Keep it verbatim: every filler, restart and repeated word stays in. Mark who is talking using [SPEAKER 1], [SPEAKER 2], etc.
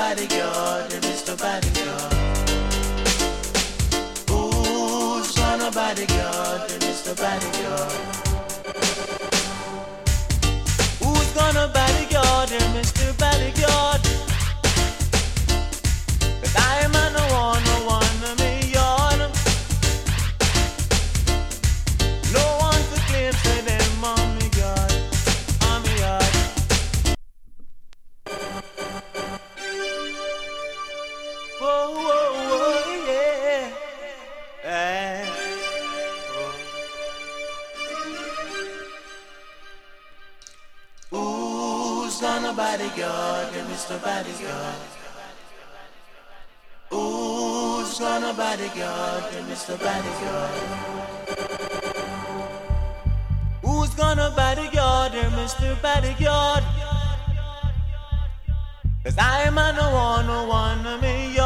[SPEAKER 1] bodyguard, Mister Bodyguard? Who's gonna bodyguard, Mister Bodyguard? Who's gonna bodyguard, Mister Bodyguard? 'Cause I'm on a one, a one, a million. No one to claim for them on me God, on me God. Whoa, whoa, whoa, yeah. Hey. Who's gonna bodyguard, Mister Bodyguard? Who's gonna bodyguard, Mister Bodyguard? Who's gonna bodyguard, Mister Bodyguard? 'Cause I'm on a one, a one, a million.